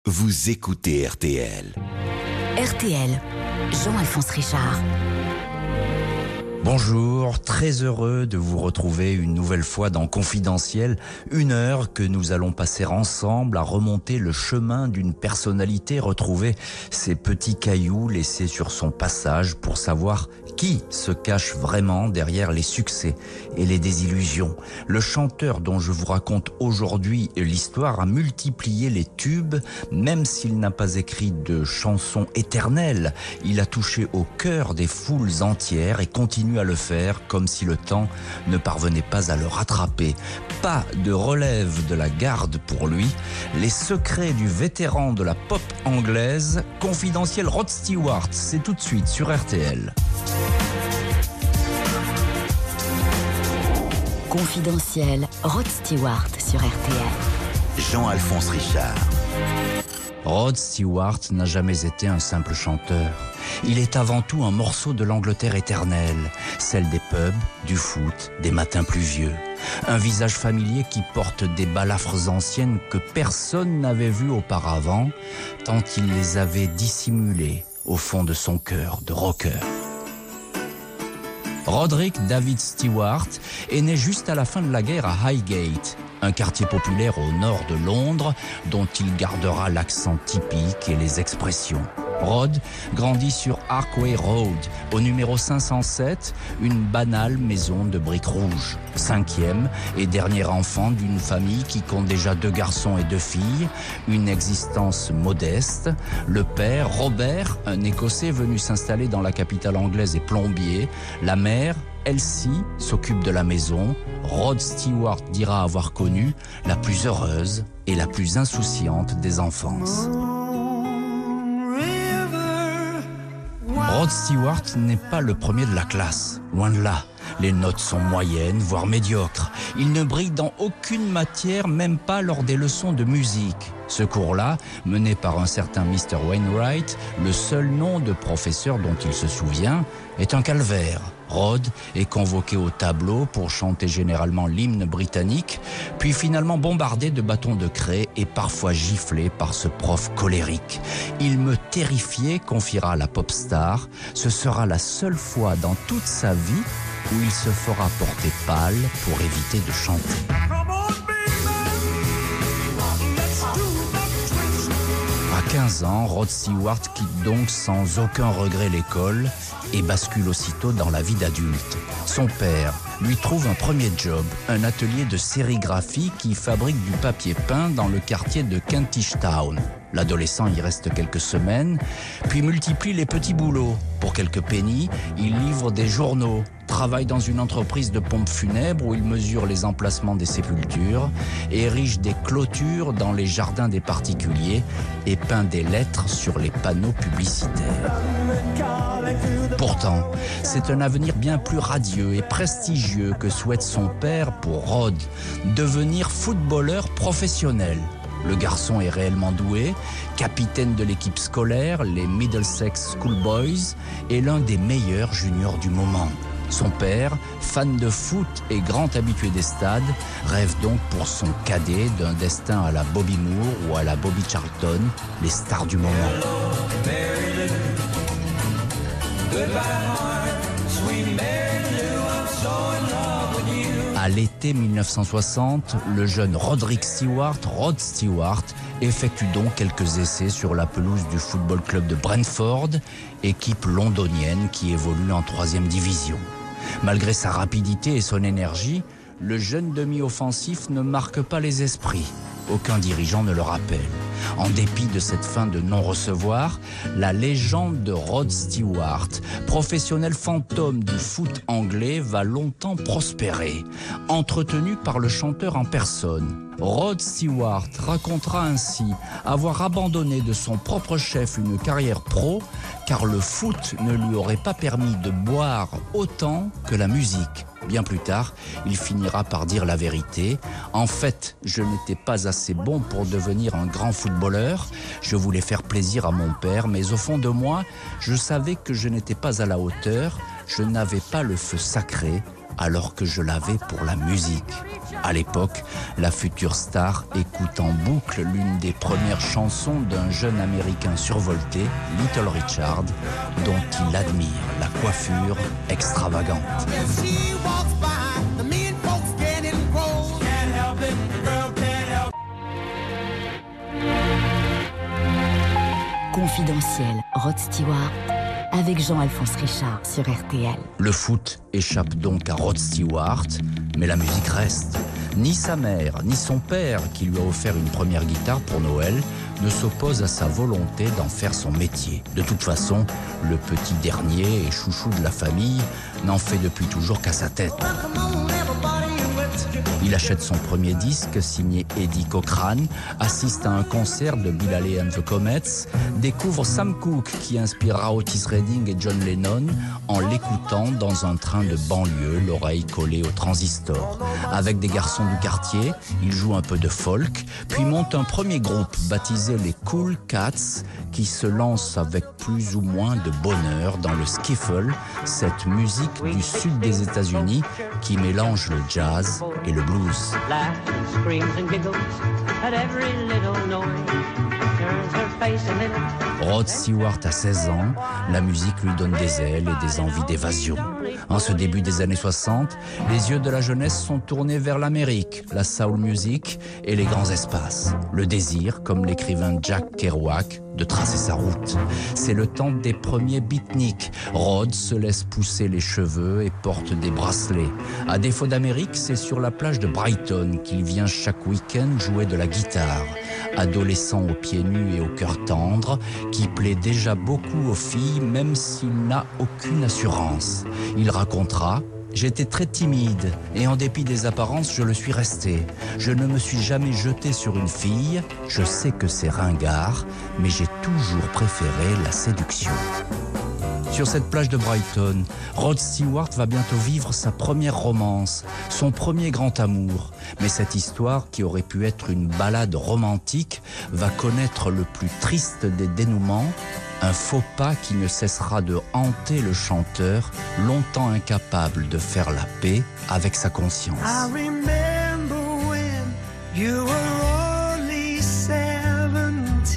Vous écoutez RTL. RTL, Jean-Alphonse Richard. Bonjour, très heureux de vous retrouver une nouvelle fois dans Confidentiel, une heure que nous allons passer ensemble à remonter le chemin d'une personnalité, retrouver ces petits cailloux laissés sur son passage pour savoir qui se cache vraiment derrière les succès et les désillusions. Le chanteur dont je vous raconte aujourd'hui l'histoire a multiplié les tubes, même s'il n'a pas écrit de chansons éternelles. Il a touché au cœur des foules entières et continue à le faire comme si le temps ne parvenait pas à le rattraper. Pas de relève de la garde pour lui. Les secrets du vétéran de la pop anglaise, Confidentiel Rod Stewart, c'est tout de suite sur RTL. Confidentiel, Rod Stewart sur RTL. Jean-Alphonse Richard. Rod Stewart n'a jamais été un simple chanteur. Il est avant tout un morceau de l'Angleterre éternelle, celle des pubs, du foot, des matins pluvieux. Un visage familier qui porte des balafres anciennes que personne n'avait vues auparavant, tant il les avait dissimulées au fond de son cœur de rocker. Roderick David Stewart est né juste à la fin de la guerre à Highgate, un quartier populaire au nord de Londres dont il gardera l'accent typique et les expressions. Rod grandit sur Arkway Road, au numéro 507, une banale maison de briques rouges. 5e et dernier enfant d'une famille qui compte déjà 2 garçons et 2 filles, une existence modeste. Le père, Robert, un Écossais venu s'installer dans la capitale anglaise et plombier. La mère, Elsie, s'occupe de la maison. Rod Stewart dira avoir connu la plus heureuse et la plus insouciante des enfances. Rod Stewart n'est pas le premier de la classe, loin de là. Les notes sont moyennes, voire médiocres. Il ne brille dans aucune matière, même pas lors des leçons de musique. Ce cours-là, mené par un certain Mr. Wainwright, le seul nom de professeur dont il se souvient, est un calvaire. Rod est convoqué au tableau pour chanter généralement l'hymne britannique, puis finalement bombardé de bâtons de craie et parfois giflé par ce prof colérique. Il me terrifiait, confiera la pop star. Ce sera la seule fois dans toute sa vie où il se fera porter pâle pour éviter de chanter. À 15 ans, Rod Stewart quitte donc sans aucun regret l'école et bascule aussitôt dans la vie d'adulte. Son père lui trouve un premier job, un atelier de sérigraphie qui fabrique du papier peint dans le quartier de Kentish Town. L'adolescent y reste quelques semaines, puis multiplie les petits boulots. Pour quelques pennies, il livre des journaux, travaille dans une entreprise de pompes funèbres où il mesure les emplacements des sépultures, érige des clôtures dans les jardins des particuliers et peint des lettres sur les panneaux publicitaires. Pourtant, c'est un avenir bien plus radieux et prestigieux que souhaite son père pour Rod, devenir footballeur professionnel. Le garçon est réellement doué, capitaine de l'équipe scolaire, les Middlesex Schoolboys, et l'un des meilleurs juniors du moment. Son père, fan de foot et grand habitué des stades, rêve donc pour son cadet d'un destin à la Bobby Moore ou à la Bobby Charlton, les stars du moment. À l'été 1960, le jeune Roderick Stewart, Rod Stewart, effectue donc quelques essais sur la pelouse du Football Club de Brentford, équipe londonienne qui évolue en 3e division. Malgré sa rapidité et son énergie, le jeune demi-offensif ne marque pas les esprits. Aucun dirigeant ne le rappelle. En dépit de cette fin de non-recevoir, la légende de Rod Stewart, professionnel fantôme du foot anglais, va longtemps prospérer. Entretenu par le chanteur en personne, Rod Stewart racontera ainsi avoir abandonné de son propre chef une carrière pro car le foot ne lui aurait pas permis de boire autant que la musique. Bien plus tard, il finira par dire la vérité. En fait, je n'étais pas assez bon pour devenir un grand footballeur. Je voulais faire plaisir à mon père, mais au fond de moi, je savais que je n'étais pas à la hauteur. Je n'avais pas le feu sacré alors que je l'avais pour la musique. À l'époque, la future star écoute en boucle l'une des premières chansons d'un jeune Américain survolté, Little Richard, dont il admire la coiffure extravagante. Confidentiel, Rod Stewart, avec Jean-Alphonse Richard sur RTL. Le foot échappe donc à Rod Stewart, mais la musique reste. Ni sa mère, ni son père, qui lui a offert une première guitare pour Noël, ne s'opposent à sa volonté d'en faire son métier. De toute façon, le petit dernier et chouchou de la famille n'en fait depuis toujours qu'à sa tête. Il achète son premier disque signé Eddie Cochran, assiste à un concert de Bill Haley and the Comets, découvre Sam Cooke qui inspirera Otis Redding et John Lennon en l'écoutant dans un train de banlieue, l'oreille collée au transistor. Avec des garçons du quartier, il joue un peu de folk, puis monte un premier groupe baptisé les Cool Cats qui se lance avec plus ou moins de bonheur dans le skiffle, cette musique du sud des États-Unis qui mélange le jazz et le blues. Rod Stewart a 16 ans, la musique lui donne des ailes et des envies d'évasion. En ce début des années 60, les yeux de la jeunesse sont tournés vers l'Amérique, la soul music et les grands espaces. Le désir, comme l'écrivain Jack Kerouac, de tracer sa route. C'est le temps des premiers beatniks. Rod se laisse pousser les cheveux et porte des bracelets. À défaut d'Amérique, c'est sur la plage de Brighton qu'il vient chaque week-end jouer de la guitare. Adolescent aux pieds nus et au cœur tendre, qui plaît déjà beaucoup aux filles, même s'il n'a aucune assurance. Il racontera: j'étais très timide et en dépit des apparences, je le suis resté. Je ne me suis jamais jeté sur une fille, je sais que c'est ringard, mais j'ai toujours préféré la séduction. Sur cette plage de Brighton, Rod Stewart va bientôt vivre sa première romance, son premier grand amour. Mais cette histoire, qui aurait pu être une ballade romantique, va connaître le plus triste des dénouements, un faux pas qui ne cessera de hanter le chanteur, longtemps incapable de faire la paix avec sa conscience. I remember when you were only 17.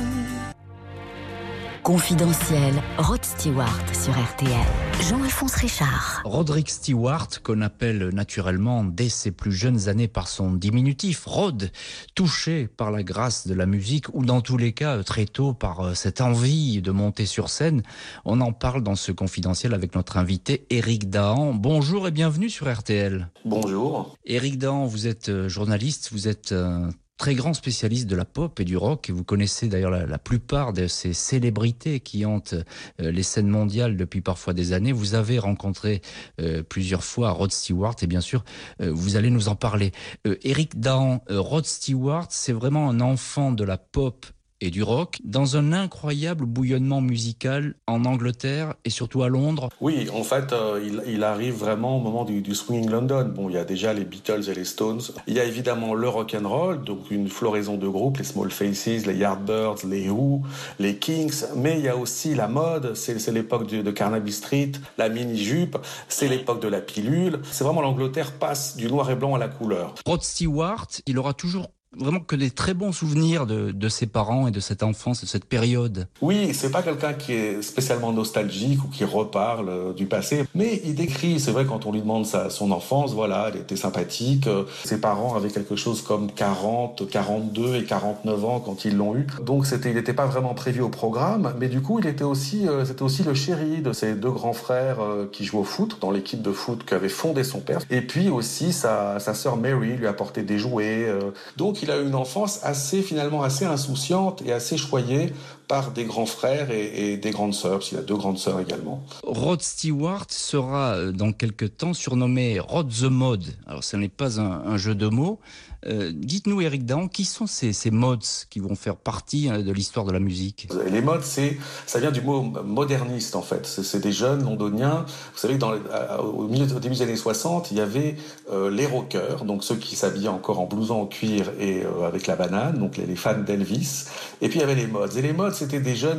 Confidentiel, Rod Stewart sur RTL. Jean-Alphonse Richard. Roderick Stewart, qu'on appelle naturellement dès ses plus jeunes années par son diminutif, Rod, touché par la grâce de la musique, ou dans tous les cas très tôt par cette envie de monter sur scène. On en parle dans ce Confidentiel avec notre invité Éric Dahan. Bonjour et bienvenue sur RTL. Bonjour. Éric Dahan, vous êtes journaliste, vous êtes très grand spécialiste de la pop et du rock, et vous connaissez d'ailleurs la plupart de ces célébrités qui hantent les scènes mondiales depuis parfois des années. Vous avez rencontré plusieurs fois Rod Stewart et bien sûr vous allez nous en parler. Éric Dahan, Rod Stewart, c'est vraiment un enfant de la pop et du rock, dans un incroyable bouillonnement musical en Angleterre et surtout à Londres. Oui, en fait, il arrive vraiment au moment du Swinging London. Bon, il y a déjà les Beatles et les Stones. Il y a évidemment le rock'n'roll, donc une floraison de groupes, les Small Faces, les Yardbirds, les Who, les Kings. Mais il y a aussi la mode, c'est l'époque de Carnaby Street, la mini-jupe, c'est l'époque de la pilule. C'est vraiment l'Angleterre passe du noir et blanc à la couleur. Rod Stewart, il aura toujours vraiment que des très bons souvenirs de ses parents et de cette enfance, de cette période. Oui, c'est pas quelqu'un qui est spécialement nostalgique ou qui reparle du passé, mais il décrit, c'est vrai, quand on lui demande son enfance, voilà, elle était sympathique. Ses parents avaient quelque chose comme 40, 42 et 49 ans quand ils l'ont eu. Donc il n'était pas vraiment prévu au programme, mais du coup, c'était aussi le chéri de ses deux grands frères qui jouent au foot, dans l'équipe de foot qu'avait fondé son père. Et puis aussi, sa sœur Mary lui apportait des jouets. Donc, il a eu une enfance finalement assez insouciante et assez choyée par des grands frères et des grandes sœurs, parce qu'il a deux grandes sœurs également. Rod Stewart sera dans quelques temps surnommé Rod the Mod. Alors ce n'est pas un jeu de mots. Dites-nous, Éric Dahan, qui sont ces mods qui vont faire partie de l'histoire de la musique? Les mods, ça vient du mot moderniste en fait. C'est des jeunes londoniens. Vous savez, au début des années 60, il y avait les rockers, donc ceux qui s'habillaient encore en blouson en cuir et avec la banane, donc les fans d'Elvis. Et puis il y avait les mods. Et les mods, c'était des jeunes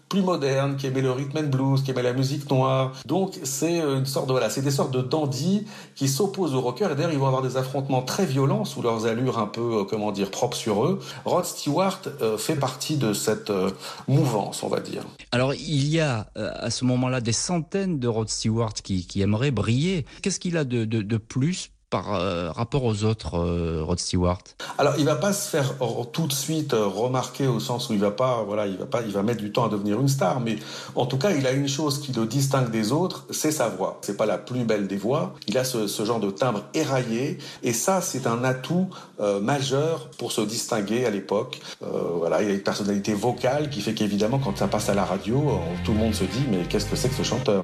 plus moderne, qui aimait le rhythm and blues, qui aimait la musique noire. Donc c'est une sorte de c'est des sortes de dandies qui s'opposent aux rockers, et d'ailleurs ils vont avoir des affrontements très violents sous leurs allures un peu propres sur eux. Rod Stewart fait partie de cette mouvance, on va dire. Alors il y a à ce moment-là des centaines de Rod Stewart qui aimeraient briller. Qu'est-ce qu'il a de plus par rapport aux autres Rod Stewart? Alors, il va pas se faire tout de suite remarquer au sens où il va mettre du temps à devenir une star, mais en tout cas, il a une chose qui le distingue des autres, c'est sa voix. C'est pas la plus belle des voix, il a ce genre de timbre éraillé, et ça, c'est un atout majeur pour se distinguer à l'époque. Il a une personnalité vocale qui fait qu'évidemment, quand ça passe à la radio, tout le monde se dit, mais qu'est-ce que c'est que ce chanteur?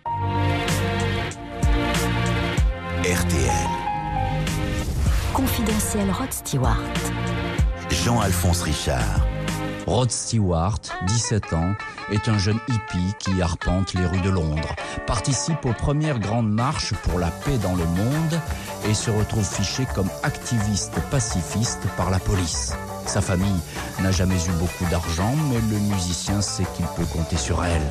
RTL. Confidentiel Rod Stewart. Jean-Alphonse Richard. Rod Stewart, 17 ans, est un jeune hippie qui arpente les rues de Londres, participe aux premières grandes marches pour la paix dans le monde et se retrouve fiché comme activiste pacifiste par la police. Sa famille n'a jamais eu beaucoup d'argent, mais le musicien sait qu'il peut compter sur elle.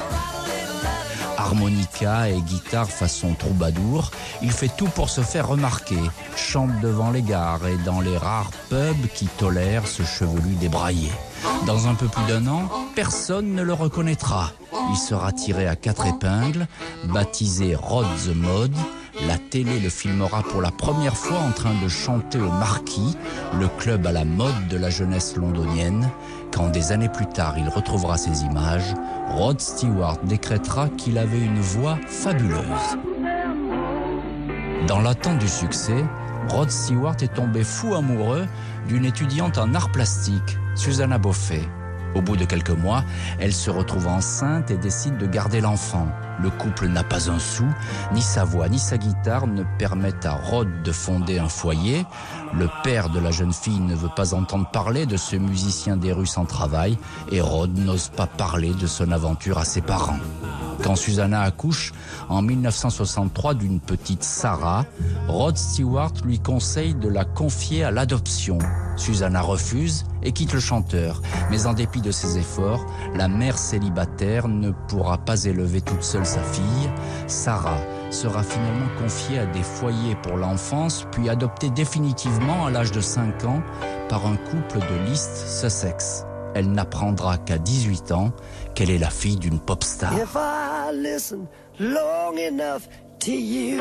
Harmonica et guitare façon troubadour, il fait tout pour se faire remarquer, chante devant les gares et dans les rares pubs qui tolèrent ce chevelu débraillé. Dans un peu plus d'1 an, personne ne le reconnaîtra. Il sera tiré à 4 épingles, baptisé Rod the Mod. La télé le filmera pour la première fois en train de chanter au Marquis, le club à la mode de la jeunesse londonienne. Quand des années plus tard il retrouvera ces images, Rod Stewart décrétera qu'il avait une voix fabuleuse. Dans l'attente du succès, Rod Stewart est tombé fou amoureux d'une étudiante en arts plastiques, Susanna Beaufet. Au bout de quelques mois, elle se retrouve enceinte et décide de garder l'enfant. Le couple n'a pas un sou, ni sa voix ni sa guitare ne permettent à Rod de fonder un foyer. Le père de la jeune fille ne veut pas entendre parler de ce musicien des rues sans travail et Rod n'ose pas parler de son aventure à ses parents. Quand Susanna accouche, en 1963, d'une petite Sarah, Rod Stewart lui conseille de la confier à l'adoption. Susanna refuse et quitte le chanteur. Mais en dépit de ses efforts, la mère célibataire ne pourra pas élever toute seule sa fille. Sarah sera finalement confiée à des foyers pour l'enfance, puis adoptée définitivement à l'âge de 5 ans par un couple de l'East Sussex. Elle n'apprendra qu'à 18 ans qu'elle est la fille d'une pop star. If I listen long enough to you,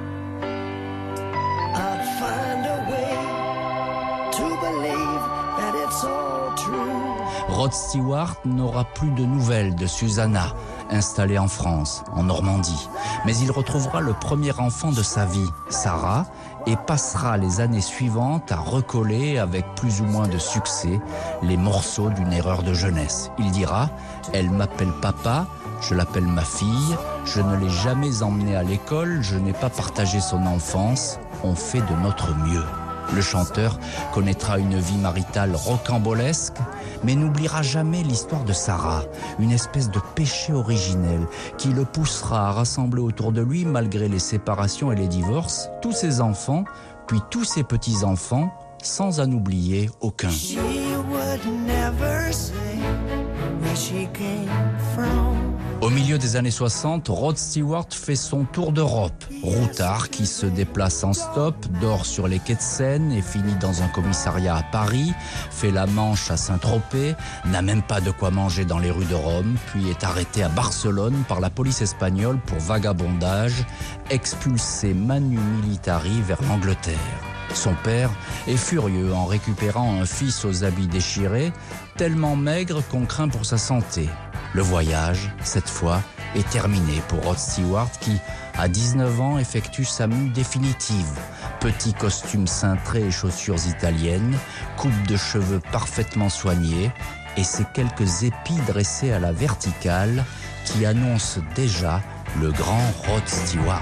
I'd find a way to believe that it's all true. Rod Stewart n'aura plus de nouvelles de Susanna, installée en France, en Normandie. Mais il retrouvera le premier enfant de sa vie, Sarah, et passera les années suivantes à recoller avec plus ou moins de succès les morceaux d'une erreur de jeunesse. Il dira « Elle m'appelle papa, je l'appelle ma fille, je ne l'ai jamais emmenée à l'école, je n'ai pas partagé son enfance, on fait de notre mieux ». Le chanteur connaîtra une vie maritale rocambolesque, mais n'oubliera jamais l'histoire de Sarah, une espèce de péché originel qui le poussera à rassembler autour de lui, malgré les séparations et les divorces, tous ses enfants, puis tous ses petits-enfants, sans en oublier aucun. She would never say where she came from. Au milieu des années 60, Rod Stewart fait son tour d'Europe. Routard qui se déplace en stop, dort sur les quais de Seine et finit dans un commissariat à Paris, fait la Manche à Saint-Tropez, n'a même pas de quoi manger dans les rues de Rome, puis est arrêté à Barcelone par la police espagnole pour vagabondage, expulsé manu militari vers l'Angleterre. Son père est furieux en récupérant un fils aux habits déchirés, tellement maigre qu'on craint pour sa santé. Le voyage, cette fois, est terminé pour Rod Stewart qui, à 19 ans, effectue sa mue définitive. Petit costume cintré et chaussures italiennes, coupe de cheveux parfaitement soignée et ces quelques épis dressés à la verticale qui annoncent déjà le grand Rod Stewart.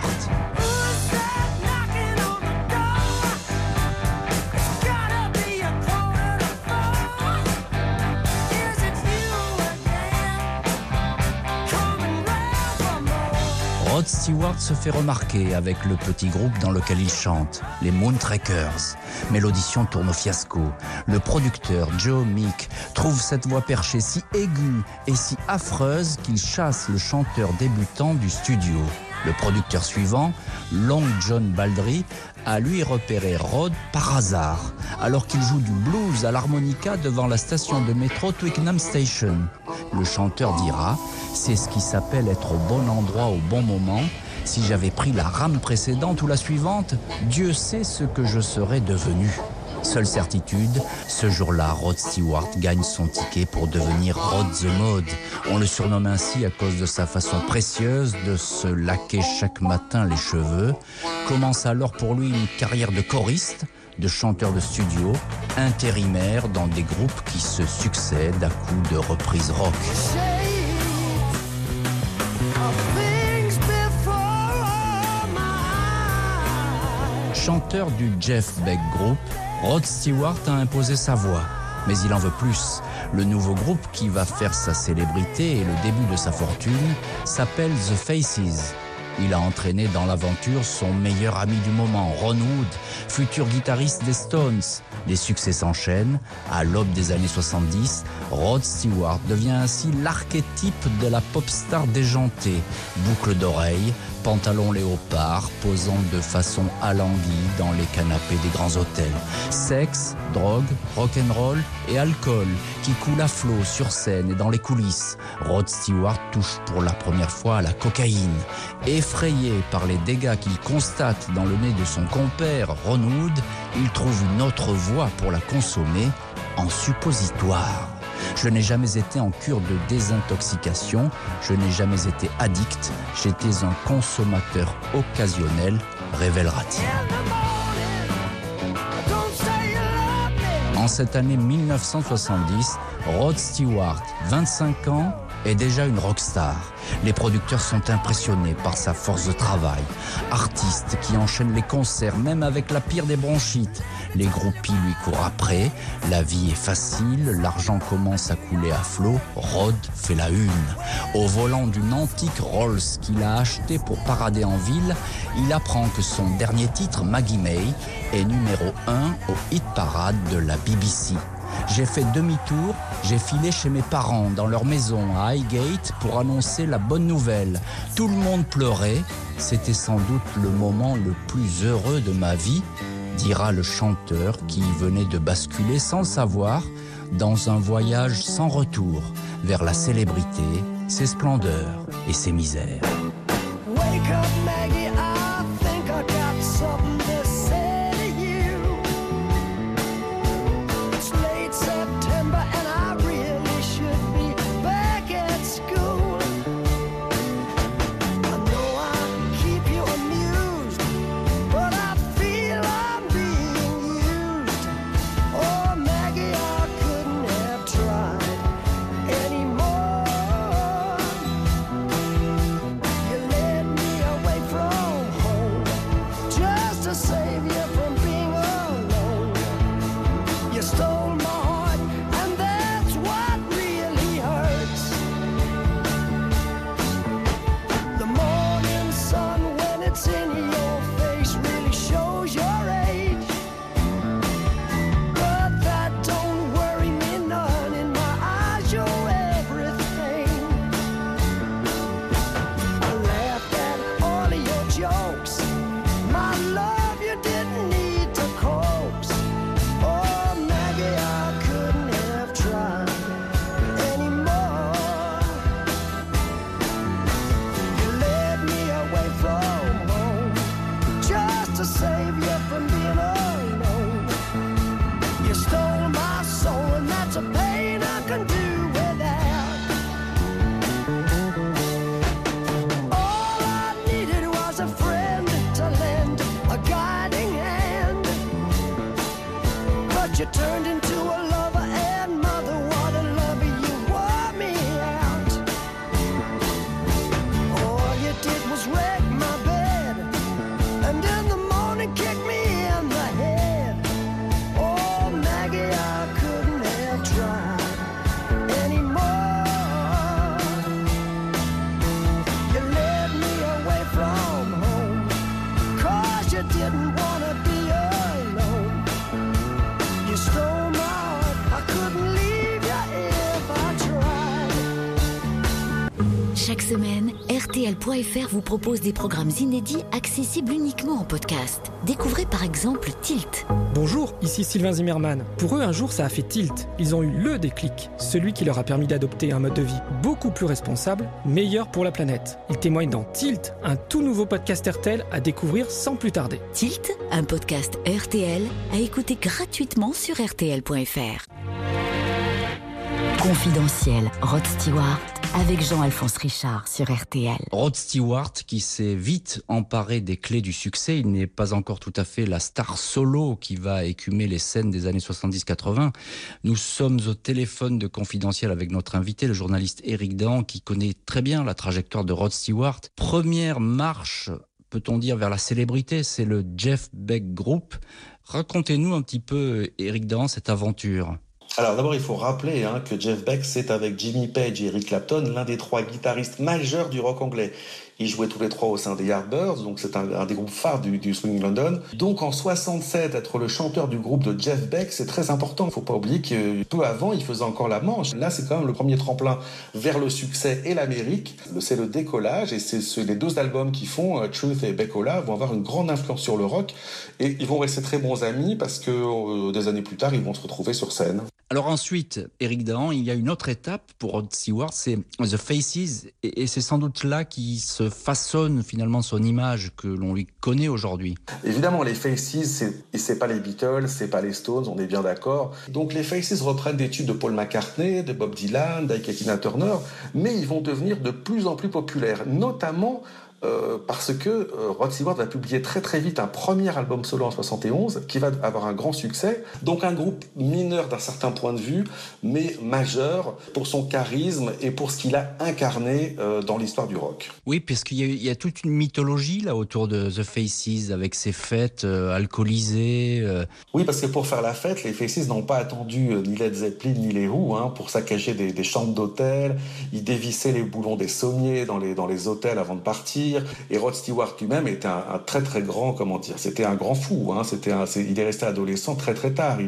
Rod Rod Stewart se fait remarquer avec le petit groupe dans lequel il chante, les Moontrackers. Mais l'audition tourne au fiasco. Le producteur, Joe Meek, trouve cette voix perchée si aiguë et si affreuse qu'il chasse le chanteur débutant du studio. Le producteur suivant, Long John Baldry, a lui repéré Rod par hasard, alors qu'il joue du blues à l'harmonica devant la station de métro Twickenham Station. Le chanteur dira « C'est ce qui s'appelle être au bon endroit au bon moment. Si j'avais pris la rame précédente ou la suivante, Dieu sait ce que je serais devenu. » Seule certitude, ce jour-là, Rod Stewart gagne son ticket pour devenir Rod the Mod. On le surnomme ainsi à cause de sa façon précieuse de se laquer chaque matin les cheveux. Commence alors pour lui une carrière de choriste, de chanteur de studio, intérimaire dans des groupes qui se succèdent à coups de reprises rock. Chanteur du Jeff Beck Group, Rod Stewart a imposé sa voix, mais il en veut plus. Le nouveau groupe qui va faire sa célébrité et le début de sa fortune s'appelle The Faces. Il a entraîné dans l'aventure son meilleur ami du moment, Ron Wood, futur guitariste des Stones. Les succès s'enchaînent. À l'aube des années 70, Rod Stewart devient ainsi l'archétype de la pop star déjantée. Boucles d'oreilles, pantalon léopard, posant de façon alanguie dans les canapés des grands hôtels. Sexe, drogue, rock'n'roll et alcool qui coulent à flot sur scène et dans les coulisses. Rod Stewart touche pour la première fois à la cocaïne. Effrayé par les dégâts qu'il constate dans le nez de son compère Ron Wood, il trouve une autre voie pour la consommer, en suppositoire. Je n'ai jamais été en cure de désintoxication, je n'ai jamais été addict, j'étais un consommateur occasionnel, révélera-t-il. En cette année 1970, Rod Stewart, 25 ans, est déjà une rockstar. Les producteurs sont impressionnés par sa force de travail. Artiste qui enchaîne les concerts même avec la pire des bronchites. Les groupies lui courent après, la vie est facile, l'argent commence à couler à flot, Rod fait la une. Au volant d'une antique Rolls qu'il a achetée pour parader en ville, il apprend que son dernier titre, Maggie May, est numéro 1 au hit parade de la BBC. J'ai fait demi-tour, j'ai filé chez mes parents dans leur maison à Highgate pour annoncer la bonne nouvelle. Tout le monde pleurait, c'était sans doute le moment le plus heureux de ma vie, dira le chanteur qui venait de basculer sans le savoir dans un voyage sans retour vers la célébrité, ses splendeurs et ses misères. Wake up, Maggie, I think I got something to say to you. It's late September and I really should be back at school. I know I keep you amused, but I feel I'm being used. Oh, Maggie, I couldn't have tried anymore. You led me away from Chaque semaine, RTL.fr vous propose des programmes inédits accessibles uniquement en podcast. Découvrez par exemple Tilt. Bonjour, ici Sylvain Zimmermann. Pour eux, un jour, ça a fait tilt. Ils ont eu le déclic, celui qui leur a permis d'adopter un mode de vie beaucoup plus responsable, meilleur pour la planète. Ils témoignent dans Tilt, un tout nouveau podcast RTL à découvrir sans plus tarder. Tilt, un podcast RTL à écouter gratuitement sur RTL.fr. Confidentiel, Rod Stewart avec Jean-Alphonse Richard sur RTL. Rod Stewart qui s'est vite emparé des clés du succès. Il n'est pas encore tout à fait la star solo qui va écumer les scènes des années 70-80. Nous sommes au téléphone de Confidentiel avec notre invité, le journaliste Éric Dahan, qui connaît très bien la trajectoire de Rod Stewart. Première marche, peut-on dire, vers la célébrité, c'est le Jeff Beck Group. Racontez-nous un petit peu, Éric Dahan, cette aventure. Alors d'abord, il faut rappeler que Jeff Beck, c'est avec Jimmy Page et Eric Clapton, l'un des 3 guitaristes majeurs du rock anglais. Ils jouaient tous les 3 au sein des Yardbirds, donc c'est un des groupes phares du Swing London. Donc en 67, être le chanteur du groupe de Jeff Beck, c'est très important. Il ne faut pas oublier que peu avant, il faisait encore la manche. Là, c'est quand même le premier tremplin vers le succès et l'Amérique. C'est le décollage, et c'est les 2 albums qu'ils font, Truth et Beckola, vont avoir une grande influence sur le rock. Et ils vont rester très bons amis parce que des années plus tard, ils vont se retrouver sur scène. Alors ensuite, Éric Dahan, il y a une autre étape pour Rod Stewart, c'est The Faces, et c'est sans doute là qu'il se façonne finalement son image que l'on lui connaît aujourd'hui. Évidemment, les Faces, c'est pas les Beatles, c'est pas les Stones, on est bien d'accord. Donc les Faces reprennent des tubes de Paul McCartney, de Bob Dylan, d'Ike et Tina Turner, mais ils vont devenir de plus en plus populaires, notamment parce que Rod Stewart va publier très très vite un premier album solo en 71 qui va avoir un grand succès. Donc un groupe mineur d'un certain point de vue, mais majeur pour son charisme et pour ce qu'il a incarné dans l'histoire du rock. Oui, puisqu'il y a toute une mythologie là autour de The Faces avec ses fêtes alcoolisées. Oui, parce que pour faire la fête, les Faces n'ont pas attendu ni Led Zeppelin ni les Who pour saccager des chambres d'hôtel. Ils dévissaient les boulons des sommiers dans les hôtels avant de partir. Et Rod Stewart lui-même était un très très grand, c'était un grand fou. Il est resté adolescent très très tard.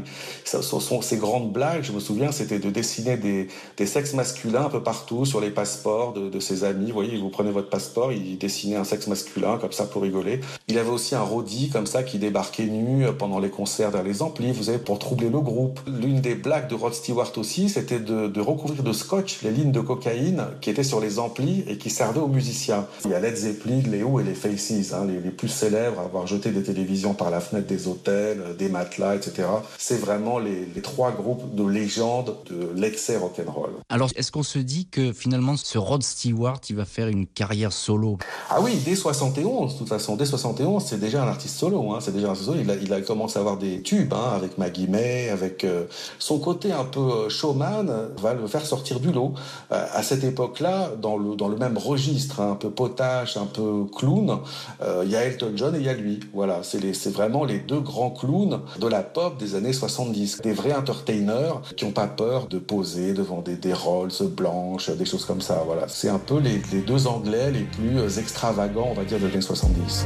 Ses grandes blagues, je me souviens, c'était de dessiner des sexes masculins un peu partout sur les passeports de ses amis. Vous voyez, vous prenez votre passeport, il dessinait un sexe masculin comme ça pour rigoler. Il avait aussi un roadie comme ça qui débarquait nu pendant les concerts dans les amplis, vous savez, pour troubler le groupe. L'une des blagues de Rod Stewart aussi, c'était de recouvrir de scotch les lignes de cocaïne qui étaient sur les amplis et qui servaient aux musiciens. Il y a Led Zeppelin, les Who et les Faces, les plus célèbres à avoir jeté des télévisions par la fenêtre des hôtels, des matelas, etc. C'est vraiment les 3 groupes de légende de l'excès rock'n'roll. Alors, est-ce qu'on se dit que finalement, ce Rod Stewart, il va faire une carrière solo ? Ah oui, dès 71, de toute façon. Dès 71, c'est déjà un artiste solo. C'est déjà un artiste solo. Il a commencé à avoir des tubes avec Maggie May, avec son côté un peu showman va le faire sortir du lot. À cette époque-là, dans le même registre, un peu potache, un peu clown, il y a Elton John et il y a lui. Voilà, c'est vraiment les 2 grands clowns de la pop des années 70. Des vrais entertainers qui n'ont pas peur de poser devant des Rolls blanches, des choses comme ça. Voilà, c'est un peu les 2 Anglais les plus extravagants, on va dire, des années 70.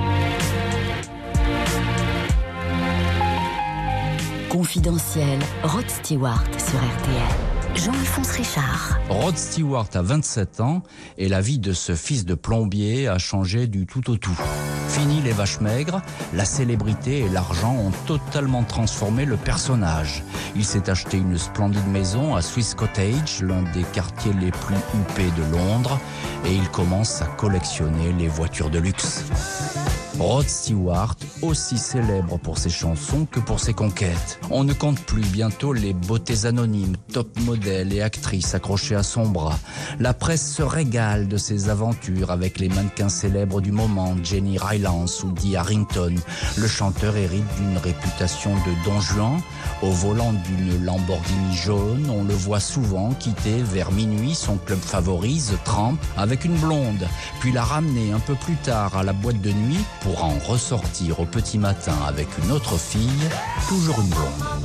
Confidentiel, Rod Stewart sur RTL. Jean-Alphonse Richard. Rod Stewart a 27 ans et la vie de ce fils de plombier a changé du tout au tout. Fini les vaches maigres, la célébrité et l'argent ont totalement transformé le personnage. Il s'est acheté une splendide maison à Swiss Cottage, l'un des quartiers les plus huppés de Londres, et il commence à collectionner les voitures de luxe. Rod Stewart, aussi célèbre pour ses chansons que pour ses conquêtes. On ne compte plus bientôt les beautés anonymes, top modèles et actrices accrochées à son bras. La presse se régale de ses aventures avec les mannequins célèbres du moment, Jenny Rylance ou Dee Harrington. Le chanteur hérite d'une réputation de Don Juan. Au volant d'une Lamborghini jaune, on le voit souvent quitter vers minuit son club favori, The Tramp, avec une blonde, puis la ramener un peu plus tard à la boîte de nuit pour en ressortir au petit matin avec une autre fille, toujours une blonde.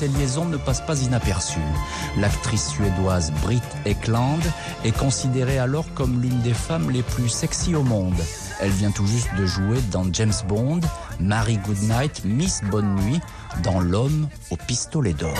ces liaisons ne passent pas inaperçues. L'actrice suédoise Britt Ekland est considérée alors comme l'une des femmes les plus sexy au monde. Elle vient tout juste de jouer dans James Bond, Mary Goodnight, Miss Bonne Nuit, dans L'Homme au pistolet d'or.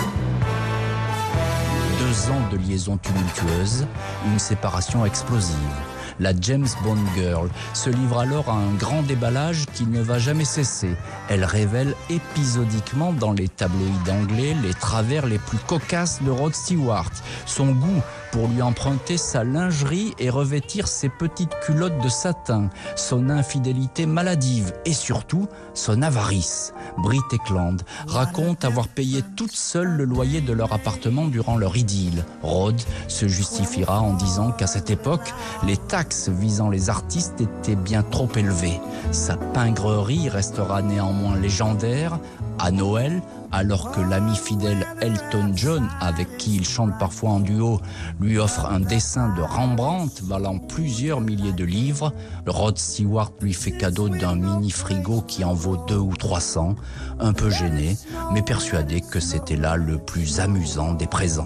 2 ans de liaison tumultueuse, une séparation explosive. La James Bond Girl se livre alors à un grand déballage qui ne va jamais cesser. Elle révèle épisodiquement dans les tabloïds anglais les travers les plus cocasses de Rod Stewart, son goût pour lui emprunter sa lingerie et revêtir ses petites culottes de satin, son infidélité maladive et surtout son avarice. Britt Ekland raconte avoir payé toute seule le loyer de leur appartement durant leur idylle. Rod se justifiera en disant qu'à cette époque, les taxes visant les artistes étaient bien trop élevées. Sa pingrerie restera néanmoins légendaire. À Noël, alors que l'ami fidèle Elton John, avec qui il chante parfois en duo, lui offre un dessin de Rembrandt valant plusieurs milliers de livres, Rod Stewart lui fait cadeau d'un mini-frigo qui en vaut 200 ou 300, un peu gêné, mais persuadé que c'était là le plus amusant des présents.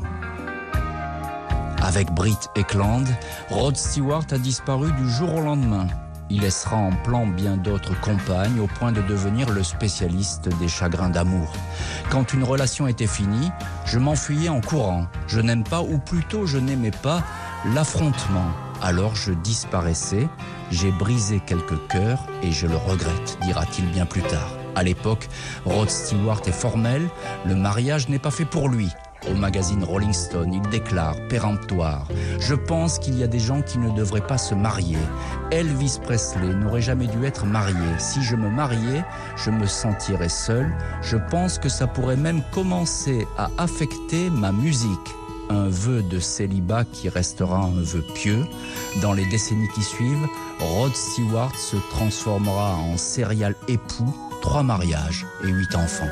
Avec Britt Ekland, Rod Stewart a disparu du jour au lendemain. Il laissera en plan bien d'autres compagnes au point de devenir le spécialiste des chagrins d'amour. Quand une relation était finie, je m'enfuyais en courant. Je n'aime pas, ou plutôt je n'aimais pas, l'affrontement. Alors je disparaissais, j'ai brisé quelques cœurs et je le regrette, dira-t-il bien plus tard. À l'époque, Rod Stewart est formel, le mariage n'est pas fait pour lui. Au magazine Rolling Stone, il déclare péremptoire « Je pense qu'il y a des gens qui ne devraient pas se marier. Elvis Presley n'aurait jamais dû être marié. Si je me mariais, je me sentirais seul. Je pense que ça pourrait même commencer à affecter ma musique. » Un vœu de célibat qui restera un vœu pieux. Dans les décennies qui suivent, Rod Stewart se transformera en serial époux, 3 mariages et 8 enfants.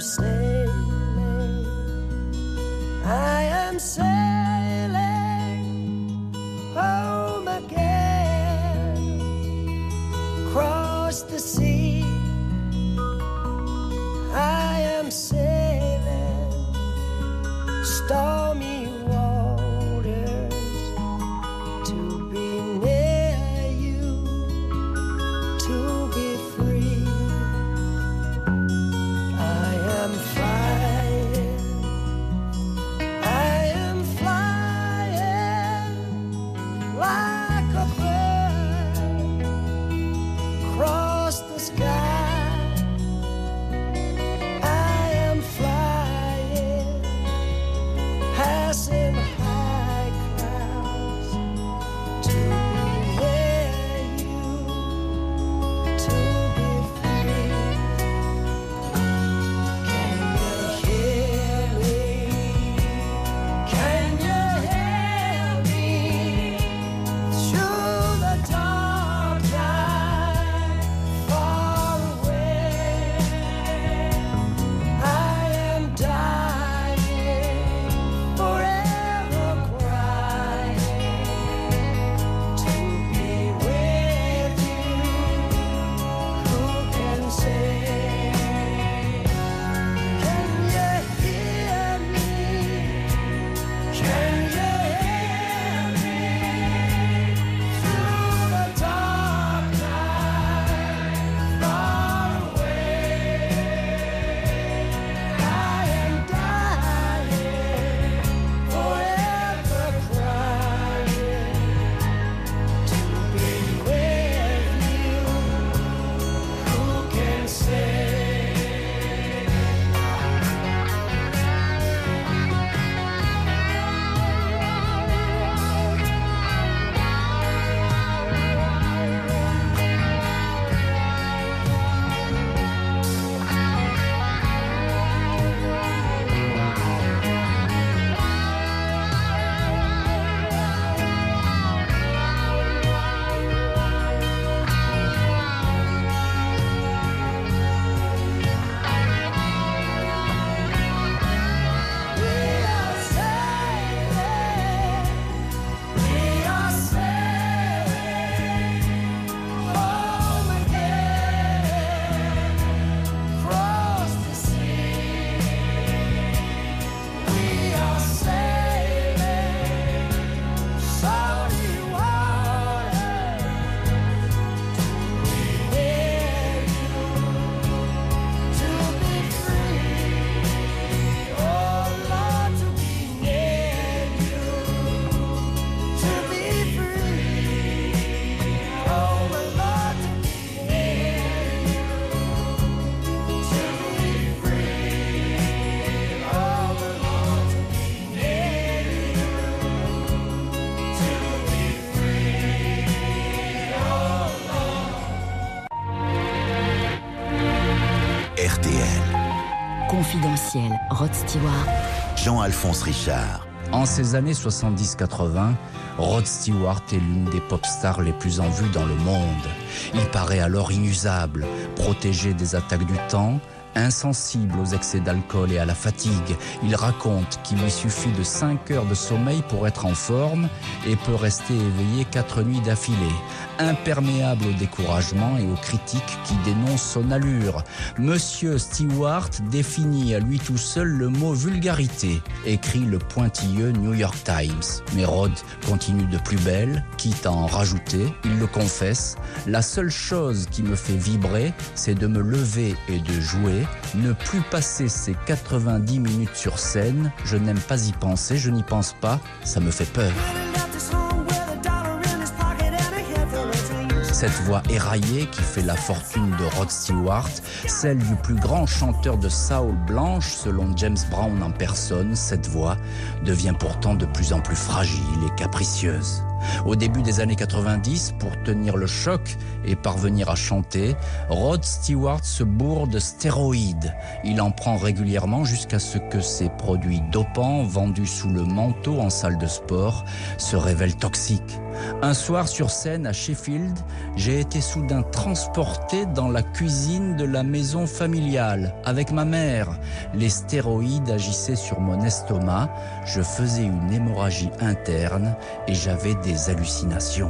I am sailing home again, across the sea. I am sailing stormy waters to be near you, to be free. I am flying. I am flying. RTL, Rod Stewart. Jean-Alphonse Richard. En ces années 70-80, Rod Stewart est l'une des pop stars les plus en vue dans le monde. Il paraît alors inusable, protégé des attaques du temps, insensible aux excès d'alcool et à la fatigue. Il raconte qu'il lui suffit de 5 heures de sommeil pour être en forme et peut rester éveillé 4 nuits d'affilée. Imperméable au découragement et aux critiques qui dénoncent son allure. Monsieur Stewart définit à lui tout seul le mot vulgarité, écrit le pointilleux New York Times. Mais Rod continue de plus belle, quitte à en rajouter, il le confesse. La seule chose qui me fait vibrer, c'est de me lever et de jouer, ne plus passer ces 90 minutes sur scène. Je n'aime pas y penser, je n'y pense pas, ça me fait peur. Cette voix éraillée qui fait la fortune de Rod Stewart, celle du plus grand chanteur de soul blanche selon James Brown en personne, cette voix devient pourtant de plus en plus fragile et capricieuse. Au début des années 90, pour tenir le choc et parvenir à chanter, Rod Stewart se bourre de stéroïdes. Il en prend régulièrement jusqu'à ce que ces produits dopants vendus sous le manteau en salle de sport se révèlent toxiques. Un soir sur scène à Sheffield, j'ai été soudain transporté dans la cuisine de la maison familiale avec ma mère. Les stéroïdes agissaient sur mon estomac, je faisais une hémorragie interne et j'avais des hallucinations.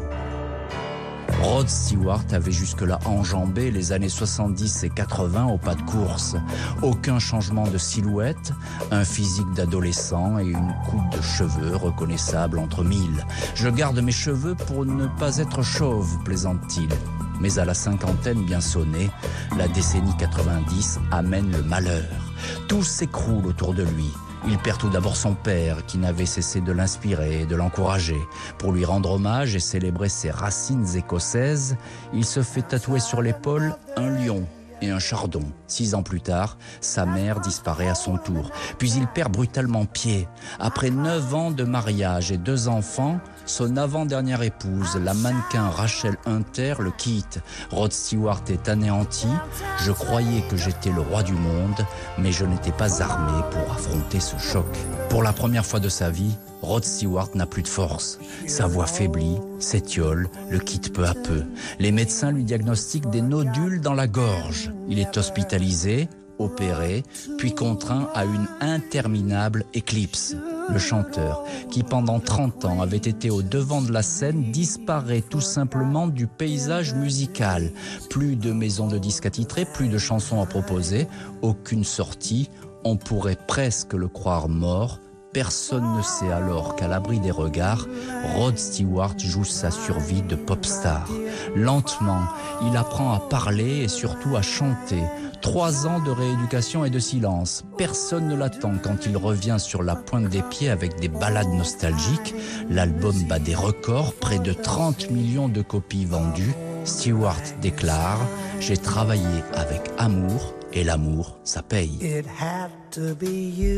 Rod Stewart avait jusque-là enjambé les années 70 et 80 au pas de course. Aucun changement de silhouette, un physique d'adolescent et une coupe de cheveux reconnaissable entre mille. Je garde mes cheveux pour ne pas être chauve, plaisante-t-il. Mais à la cinquantaine bien sonnée, la décennie 90 amène le malheur. Tout s'écroule autour de lui. Il perd tout d'abord son père, qui n'avait cessé de l'inspirer et de l'encourager. Pour lui rendre hommage et célébrer ses racines écossaises, il se fait tatouer sur l'épaule un lion et un chardon. 6 ans plus tard, sa mère disparaît à son tour. Puis il perd brutalement pied. Après 9 ans de mariage et 2 enfants, son avant-dernière épouse, la mannequin Rachel Hunter, le quitte. Rod Stewart est anéanti. Je croyais que j'étais le roi du monde, mais je n'étais pas armé pour affronter ce choc. Pour la première fois de sa vie, Rod Stewart n'a plus de force. Sa voix faiblit, s'étiole, le quitte peu à peu. Les médecins lui diagnostiquent des nodules dans la gorge. Il est hospitalisé, opéré, puis contraint à une interminable éclipse. Le chanteur, qui pendant 30 ans avait été au devant de la scène, disparaît tout simplement du paysage musical. Plus de maisons de disques attitrées, plus de chansons à proposer, aucune sortie. On pourrait presque le croire mort. Personne ne sait alors qu'à l'abri des regards, Rod Stewart joue sa survie de pop star. Lentement, il apprend à parler et surtout à chanter. 3 ans de rééducation et de silence. Personne ne l'attend quand il revient sur la pointe des pieds avec des ballades nostalgiques. L'album bat des records, près de 30 millions de copies vendues. Stewart déclare « J'ai travaillé avec amour et l'amour, ça paye ». It had to be you.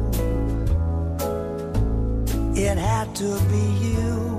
It had to be you.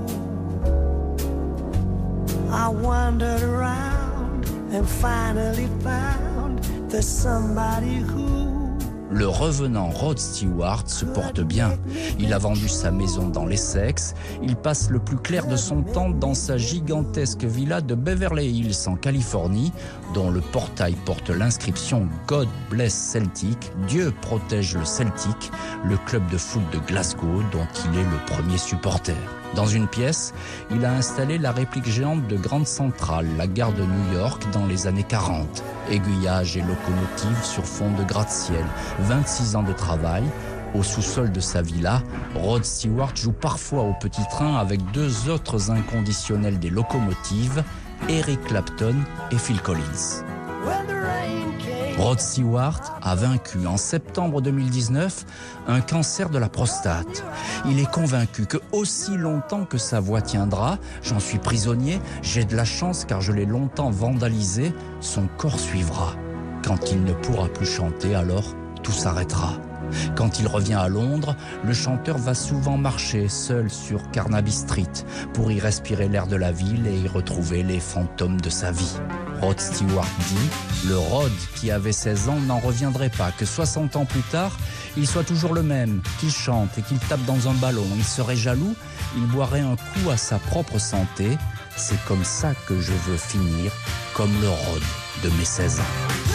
I wandered around and finally found there's somebody who. Le revenant Rod Stewart se porte bien. Il a vendu sa maison dans l'Essex. Il passe le plus clair de son temps dans sa gigantesque villa de Beverly Hills en Californie, dont le portail porte l'inscription « God bless Celtic », Dieu protège le Celtic, le club de foot de Glasgow dont il est le premier supporter. Dans une pièce, il a installé la réplique géante de Grand Central, la gare de New York dans les années 40. Aiguillage et locomotive sur fond de gratte-ciel, 26 ans de travail. Au sous-sol de sa villa, Rod Stewart joue parfois au petit train avec 2 autres inconditionnels des locomotives, Eric Clapton et Phil Collins. Rod Stewart a vaincu en septembre 2019 un cancer de la prostate. Il est convaincu que aussi longtemps que sa voix tiendra, j'en suis prisonnier, j'ai de la chance car je l'ai longtemps vandalisé, son corps suivra. Quand il ne pourra plus chanter, alors tout s'arrêtera. Quand il revient à Londres, le chanteur va souvent marcher seul sur Carnaby Street pour y respirer l'air de la ville et y retrouver les fantômes de sa vie. Rod Stewart dit, le Rod qui avait 16 ans n'en reviendrait pas, que 60 ans plus tard, il soit toujours le même, qu'il chante et qu'il tape dans un ballon. Il serait jaloux, il boirait un coup à sa propre santé. C'est comme ça que je veux finir, comme le Rod de mes 16 ans.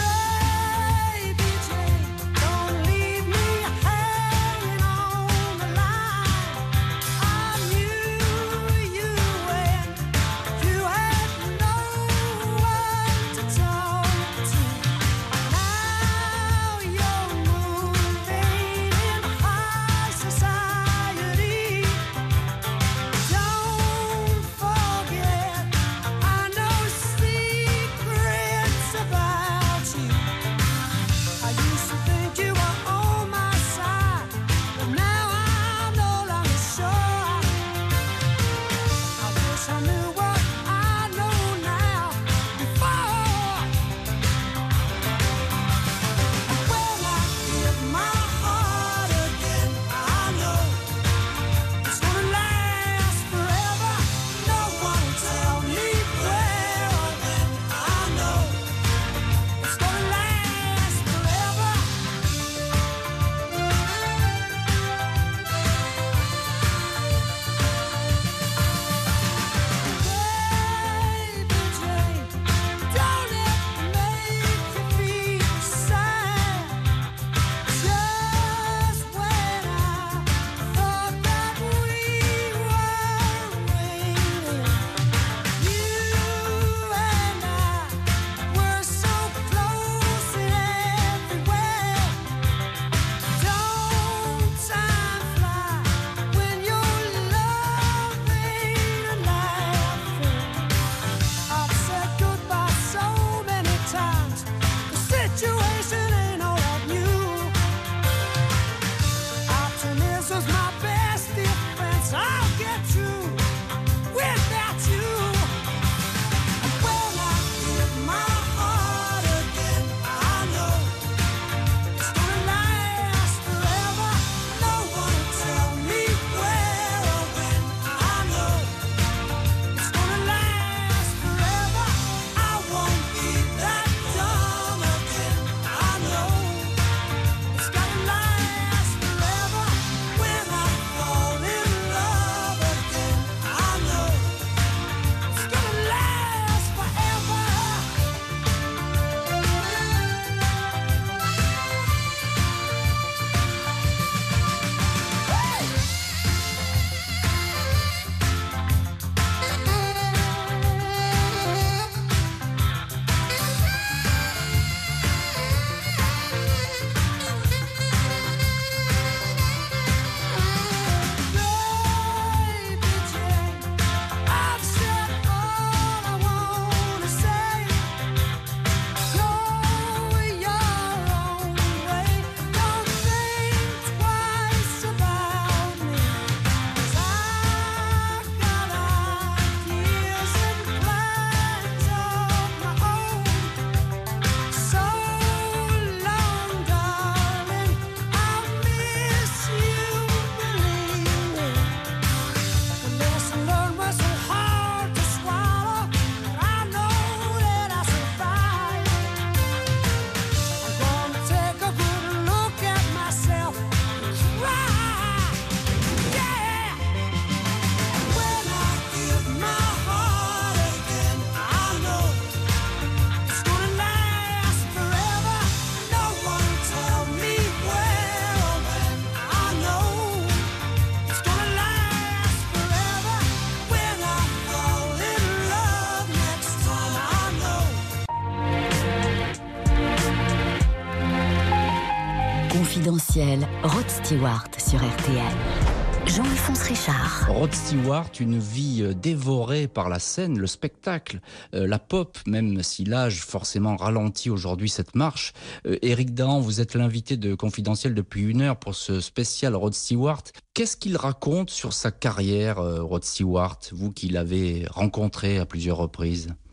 Confidentiel, Rod Stewart sur RTL. Jean-Alphonse Richard. Rod Stewart, une vie dévorée par la scène, le spectacle, la pop, même si l'âge forcément ralentit aujourd'hui cette marche. Éric Dahan, vous êtes l'invité de Confidentiel depuis 1 heure pour ce spécial Rod Stewart. Qu'est-ce qu'il raconte sur sa carrière, Rod Stewart, vous qui l'avez rencontré à plusieurs reprises ?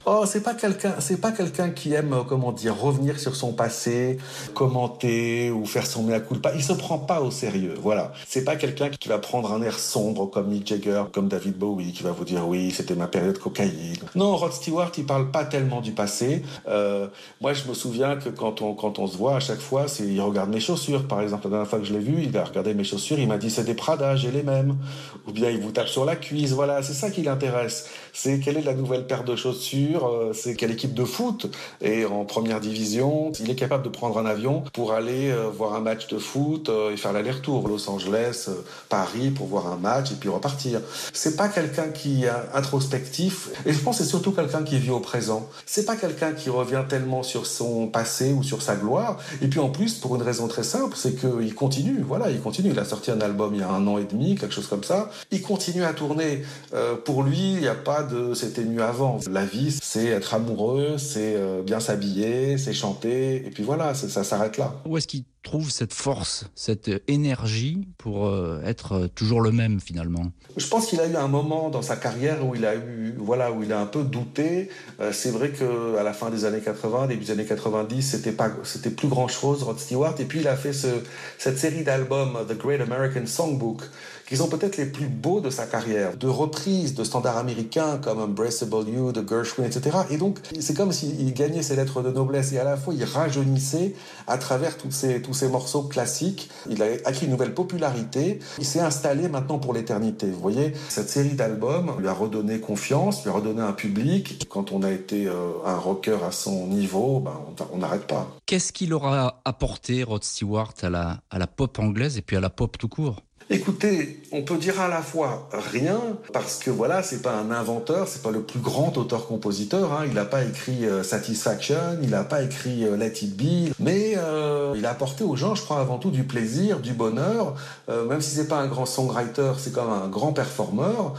Oh, c'est pas quelqu'un qui aime, comment dire, revenir sur son passé, commenter ou faire son mea culpa. Il se prend pas au sérieux, voilà. C'est pas quelqu'un qui va prendre un air sombre comme Mick Jagger, comme David Bowie, qui va vous dire oui, c'était ma période cocaïne. Non, Rod Stewart, il parle pas tellement du passé. Moi, je me souviens que quand on se voit à chaque fois, il regarde mes chaussures, par exemple. La dernière fois que je l'ai vu, il a regardé mes chaussures, il m'a dit c'est des Prada, j'ai les mêmes. Ou bien il vous tape sur la cuisse, voilà, c'est ça qui l'intéresse. C'est quelle est la nouvelle paire de chaussures, c'est quelle équipe de foot est en première division. Il est capable de prendre un avion pour aller voir un match de foot et faire l'aller-retour. Los Angeles, Paris pour voir un match et puis repartir. C'est pas quelqu'un qui est introspectif et je pense que c'est surtout quelqu'un qui vit au présent. C'est pas quelqu'un qui revient tellement sur son passé ou sur sa gloire. Et puis en plus, pour une raison très simple, c'est qu'il continue. Voilà, il continue. Il a sorti un album il y a 1 an et demi, quelque chose comme ça. Il continue à tourner. Pour lui, il n'y a pas de c'était mieux avant. La vie, c'est être amoureux, c'est bien s'habiller, c'est chanter. Et puis voilà, ça s'arrête là. Où est-ce qu'il trouve cette force, cette énergie pour être toujours le même finalement? Je pense qu'il a eu un moment dans sa carrière où il a un peu douté. C'est vrai que à la fin des années 80, début des années 90, c'était plus grand chose, Rod Stewart. Et puis il a fait cette série d'albums, The Great American Songbook, qui sont peut-être les plus beaux de sa carrière, de reprises de standards américains comme Unbraceable You de Gershwin, etc. Et donc, c'est comme s'il gagnait ses lettres de noblesse et à la fois il rajeunissait à travers tous ces morceaux classiques. Il a acquis une nouvelle popularité. Il s'est installé maintenant pour l'éternité. Vous voyez, cette série d'albums lui a redonné confiance, lui a redonné un public. Quand on a été un rocker à son niveau, on n'arrête pas. Qu'est-ce qu'il aura apporté, Rod Stewart, à la pop anglaise et puis à la pop tout court? Écoutez, on peut dire à la fois rien, parce que voilà, c'est pas un inventeur, c'est pas le plus grand auteur-compositeur, hein. Il n'a pas écrit Satisfaction, il n'a pas écrit Let It Be, mais il a apporté aux gens, je crois, avant tout du plaisir, du bonheur, même si c'est pas un grand songwriter, c'est quand même un grand performeur.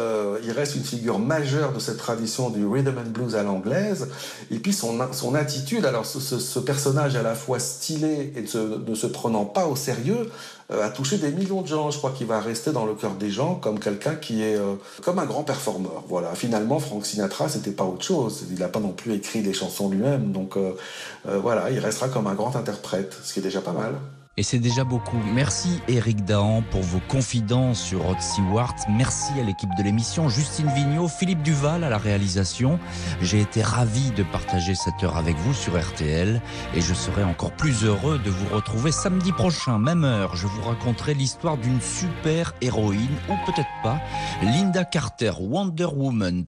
Il reste une figure majeure de cette tradition du rhythm and blues à l'anglaise, et puis son attitude, alors ce personnage à la fois stylé et ne se prenant pas au sérieux, a touché des millions de gens. Je crois qu'il va rester dans le cœur des gens comme quelqu'un qui est comme un grand performeur. Voilà. Finalement, Frank Sinatra, c'était pas autre chose. Il n'a pas non plus écrit des chansons lui-même. Donc voilà, il restera comme un grand interprète, ce qui est déjà pas mal. Et c'est déjà beaucoup. Merci Éric Dahan pour vos confidences sur Rod Stewart. Merci à l'équipe de l'émission, Justine Vignot, Philippe Duval à la réalisation. J'ai été ravi de partager cette heure avec vous sur RTL et je serai encore plus heureux de vous retrouver samedi prochain, même heure. Je vous raconterai l'histoire d'une super héroïne, ou peut-être pas, Linda Carter, Wonder Woman.